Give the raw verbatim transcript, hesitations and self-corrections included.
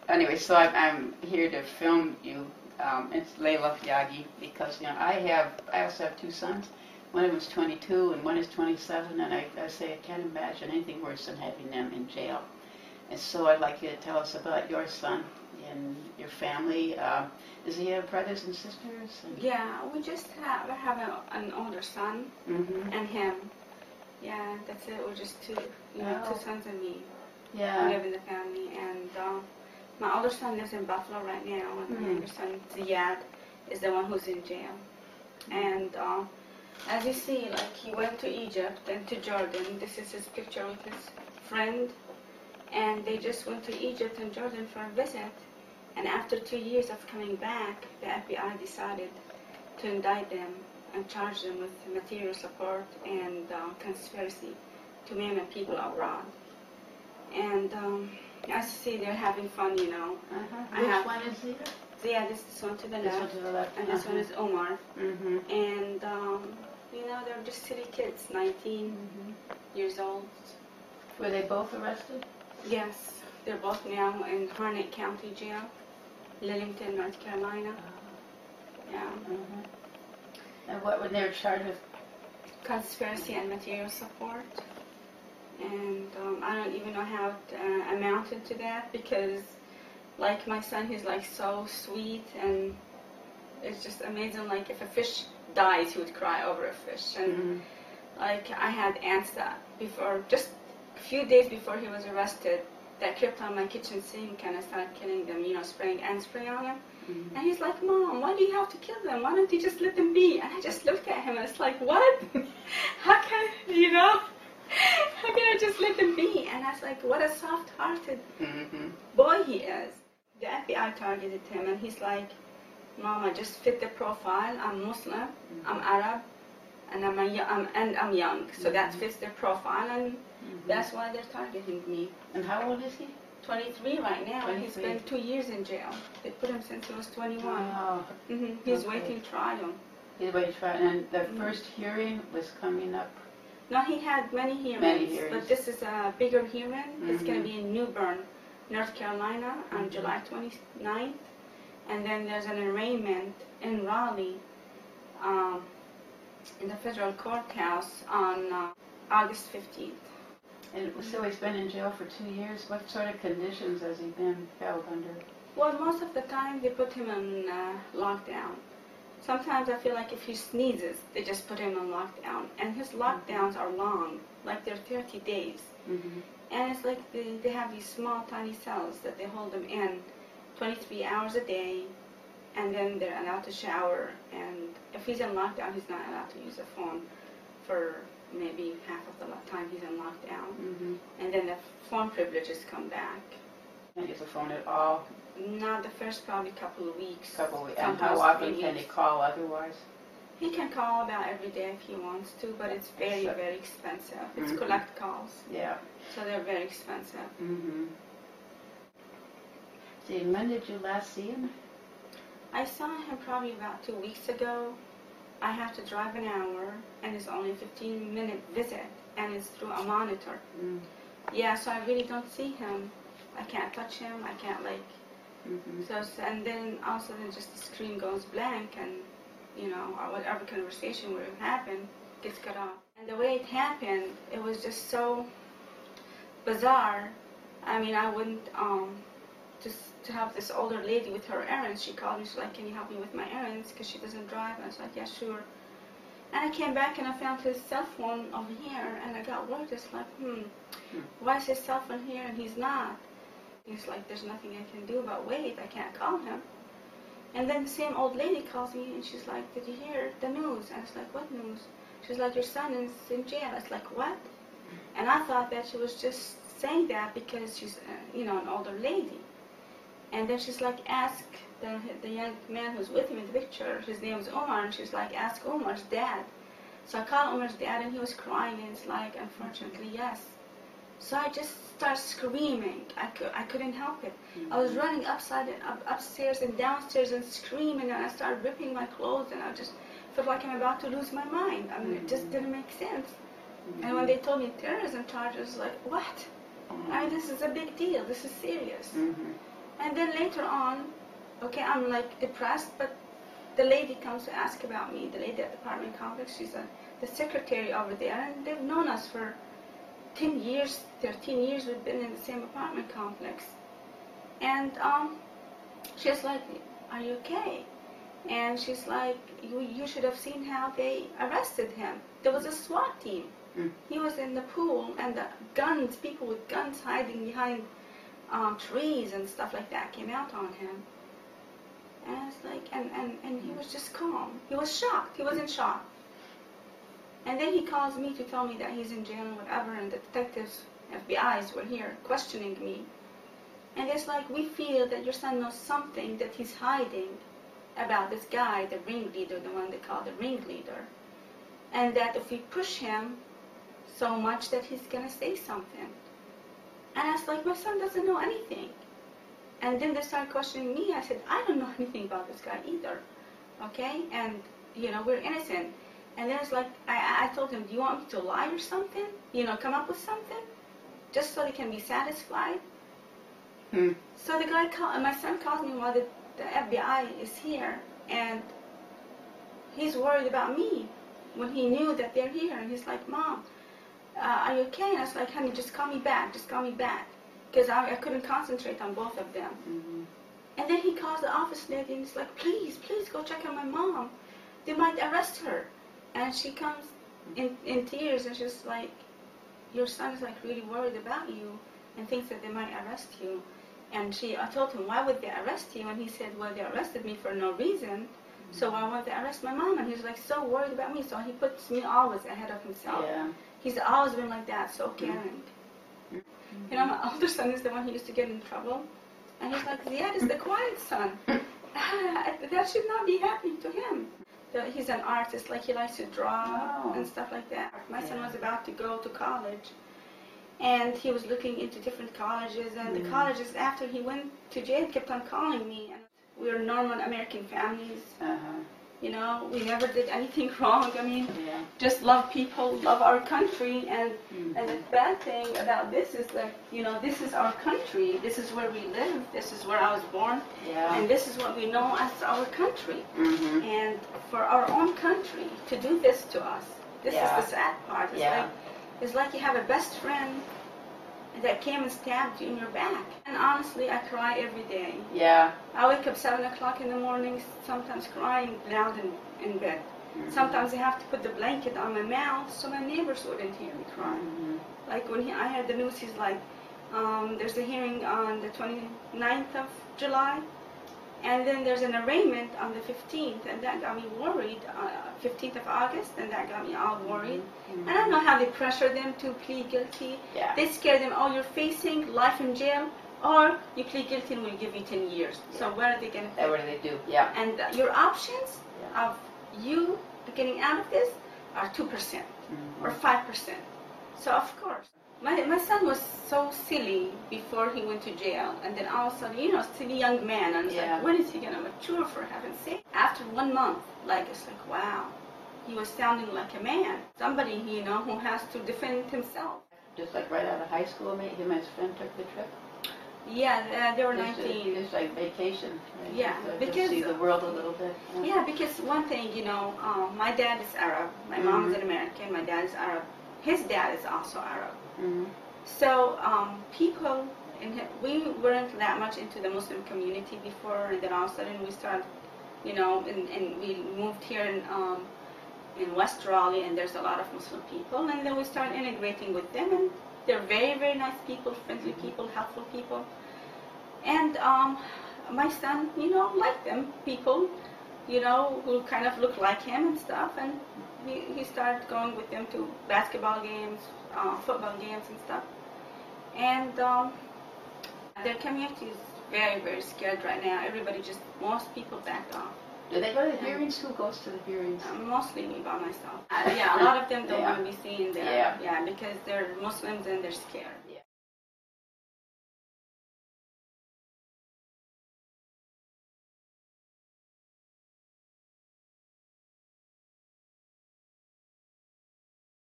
anyway, so I'm, I'm here to film you. Um, it's Layla Yagi because, you know, I have, I also have two sons. One of them is twenty-two and one is twenty-seven, and I, I say I can't imagine anything worse than having them in jail. And so I'd like you to tell us about your son and your family. Uh, does he have brothers and sisters? And yeah, we just have, have a, an older son mm-hmm. and him. Yeah, that's it. We're just two, you know, Oh. two sons and me. Yeah. We live in the family, and uh, my older son lives in Buffalo right now, and Mm-hmm. my younger son, Ziad, is the one who's in jail. And uh, as you see, like, he went to Egypt and to Jordan. This is his picture with his friend, and they just went to Egypt and Jordan for a visit. And after two years of coming back, the F B I decided to indict them and charge them with material support and uh, conspiracy to maim people abroad. And um, as you see, they're having fun, you know. Uh-huh. I Which have- one is he? So yeah, this is one to the This left, one to the left. and this uh-huh. one is Omar. Mm-hmm. And um, you know, they're just silly kids, nineteen Mm-hmm. years old. Were they both arrested? Yes, they're both now in Harnett County Jail, Lillington, North Carolina. Yeah, Mm-hmm. And what were they charged with? conspiracy and material support. And um, I don't even know how it uh, amounted to that, because like my son, he's like so sweet, and it's just amazing. Like if a fish dies, he would cry over a fish. And Mm-hmm. like I had ants that before, just a few days before he was arrested, that crept on my kitchen sink, and I started killing them, you know, spraying ant spray on them. Mm-hmm. And he's like, Mom, why do you have to kill them? Why don't you just let them be? And I just looked at him and it's like, what? How can, you know, how can I just let them be? And I was like, what a soft-hearted Mm-hmm. boy he is. The F B I targeted him, and he's like, Mom, I just fit the profile. I'm Muslim, I'm Arab, and I'm, a, yo- I'm, and I'm young. So that fits their profile, and Mm-hmm. that's why they're targeting me. And how old is he? twenty-three right now, and he's twenty-three. been two years in jail. They put him since he was twenty-one. Oh, hmm He's Okay. waiting trial. he's waiting for and the Mhm. first hearing was coming up. No, he had many hearings, Many hearings. but this is a bigger hearing. It's going Mhm. to be in New Bern, North Carolina, on Mhm. July twenty-ninth. And then there's an arraignment in Raleigh, um, in the federal courthouse on uh, August fifteenth. And so he's been in jail for two years. What sort of conditions has he been held under? Well, most of the time they put him on uh, lockdown. Sometimes I feel like if he sneezes, they just put him on lockdown. And his lockdowns are long, like they're thirty days. Mm-hmm. And it's like they, they have these small, tiny cells that they hold them in twenty-three hours a day, and then they're allowed to shower. And if he's in lockdown, he's not allowed to use a phone for maybe half of the lo- time he's in lockdown. Mm-hmm. And then the phone privileges come back. Can't use the phone at all. Not the first probably couple of weeks. Couple of weeks. And sometimes how often three can he weeks. call otherwise? He can call about every day if he wants to, but it's very, So- very expensive. It's Mhm. collect calls, Yeah. so they're very expensive. Mm-hmm. See, when did you last see him? I saw him probably about two weeks ago. I have to drive an hour, and it's only a fifteen minute visit, and it's through a monitor. Mm. Yeah, so I really don't see him. I can't touch him. I can't like. Mm-hmm. So s- and then also then just the screen goes blank, and you know, or whatever conversation would have happened gets cut off. And the way it happened, it was just so bizarre. I mean, I wouldn't um just to have this older lady with her errands. She called me. She's like, "Can you help me with my errands?" Because she doesn't drive. And I was like, "Yeah, sure." And I came back and I found his cell phone over here, and I got worried. Just like, hmm, Hmm. why is his cell phone here and he's not? He's like, "There's nothing I can do, but wait, I can't call him." And then the same old lady calls me, and she's like, "Did you hear the news?" And I was like, "What news?" She's like, "Your son is in jail." I was like, "What?" And I thought that she was just saying that because she's, uh, you know, an older lady. And then she's like, "Ask the, the young man who's with him in the picture. His name is Omar." And she's like, "Ask Omar's dad." So I called Omar's dad, and he was crying, and it's like, "Unfortunately, yes." So I just started screaming. I, cou- I couldn't help it. I was running upside and up, upstairs and downstairs and screaming, and I started ripping my clothes, and I just felt like I'm about to lose my mind. I mean, it just didn't make sense. And when they told me terrorism charges, like, what? I mean, this is a big deal. This is serious. Mm-hmm. And then later on, okay, I'm like depressed, but the lady comes to ask about me, the lady at the apartment complex. She's a, the secretary over there, and they've known us for ten years, thirteen years. We've been in the same apartment complex. And um, she's like, are you okay? And she's like, you, you should have seen how they arrested him. There was a SWAT team. Mm. He was in the pool, and the guns, people with guns hiding behind um, trees and stuff like that came out on him. And I was like, and, and, and he was just calm. He was shocked. He was in shock. And then he calls me to tell me that he's in jail and whatever, and the detectives, F B Is were here questioning me. And it's like, we feel that your son knows something that he's hiding about this guy, the ringleader, the one they call the ringleader. And that if we push him so much that he's going to say something. And I was like, my son doesn't know anything. And then they started questioning me. I said, I don't know anything about this guy either. Okay? And, you know, we're innocent. And then it's like, I, I told him, do you want me to lie or something? You know, come up with something? Just so they can be satisfied? Hmm. So the guy, call, my son calls me while the, the F B I is here. And he's worried about me when he knew that they're here. And he's like, Mom, uh, are you okay? And I was like, honey, just call me back. Just call me back. Because I, I couldn't concentrate on both of them. Mm-hmm. And then he calls the office lady and he's like, please, please go check on my mom. They might arrest her. And she comes in, in tears and she's like, your son is like really worried about you and thinks that they might arrest you. And she, I told him, why would they arrest you? And he said, well, they arrested me for no reason. So why would they arrest my mom? And he's like so worried about me. So he puts me always ahead of himself. Yeah. He's always been like that, so caring. Mm-hmm. You know, my older son is the one who used to get in trouble. And he's like, Ziad is the quiet son. That should not be happening to him. The, he's an artist, like he likes to draw Oh. and stuff like that. My son Yeah. was about to go to college. And he was looking into different colleges. And Mm. the colleges, after he went to jail, kept on calling me. And we were normal American families. Uh-huh. You know, we never did anything wrong. I mean, Yeah. just love people, love our country, and Mm-hmm. and the bad thing about this is that, you know, this is our country, this is where we live, this is where I was born, Yeah. and this is what we know as our country. Mm-hmm. And for our own country to do this to us, this Yeah. is the sad part. It's Yeah. like it's like you have a best friend that came and stabbed you in your back. And honestly, I cry every day. Yeah. I wake up seven o'clock in the morning, sometimes crying loud in, in bed. Mm-hmm. Sometimes I have to put the blanket on my mouth so my neighbors wouldn't hear me cry. Mm-hmm. Like when he, I heard the news, he's like, um, there's a hearing on the twenty-ninth of July, and then there's an arraignment on the fifteenth, and that got me worried, uh, fifteenth of August, and that got me all worried. Mm-hmm. And I don't know how they pressure them to plead guilty. Yeah. They scare them, oh, you're facing life in jail, or you plead guilty and we'll give you ten years. So Yeah. where are they going to That what do they do? Yeah. And uh, your options Yeah. of you getting out of this are two percent Mm-hmm. or five percent. So of course, my, my son was so silly before he went to jail, and then all of a sudden, you know, silly young man, and I was Yeah. like, when is he gonna mature, for heaven's sake? After one month, like, it's like, wow, he was sounding like a man, somebody, you know, who has to defend himself. Just like right out of high school, mate, him and his friend took the trip. Yeah, uh, they were Just, nineteen. Just like vacation. Right? Yeah, Just, uh, because- just see the world a little bit. Yeah, because one thing, you know, um, my dad is Arab, my mom is Mhm. an American, my dad is Arab, his dad is also Arab. Mm-hmm. So um, people, in, we weren't that much into the Muslim community before, and then all of a sudden we started, you know, and, and we moved here in, um, in West Raleigh, and there's a lot of Muslim people, and then we started integrating with them, and they're very, very nice people, friendly people, helpful people. And um, my son, you know, liked them, people, you know, who kind of look like him and stuff, and he, he started going with them to basketball games, uh, football games and stuff. And um, their community is very, very scared right now. Everybody just, most people backed off. Do they go to the hearings? Who goes to the hearings? Uh, mostly me by myself. Uh, yeah, a lot of them don't Yeah. want to be seen there. Yeah. Yeah, because they're Muslims and they're scared. Yeah.